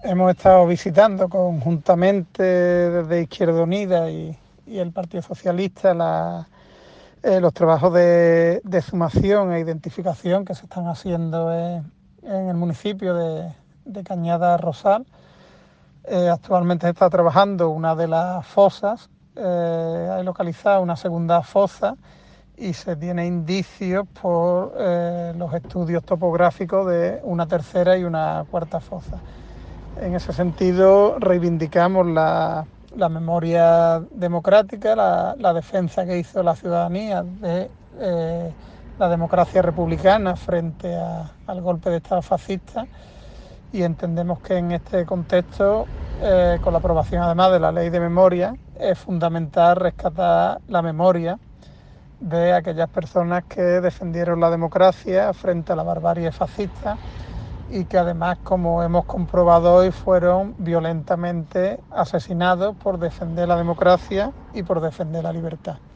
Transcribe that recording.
Hemos estado visitando conjuntamente desde Izquierda Unida y el Partido Socialista los trabajos de exhumación e identificación que se están haciendo en el municipio de Cañada Rosal. Actualmente se está trabajando una de las fosas, hay localizada una segunda fosa y se tiene indicios por los estudios topográficos de una tercera y una cuarta fosa. En ese sentido, reivindicamos la memoria democrática, la defensa que hizo la ciudadanía de la democracia republicana frente al golpe de Estado fascista, y entendemos que en este contexto, con la aprobación además de la ley de memoria, es fundamental rescatar la memoria de aquellas personas que defendieron la democracia frente a la barbarie fascista y que además, como hemos comprobado hoy, fueron violentamente asesinados por defender la democracia y por defender la libertad.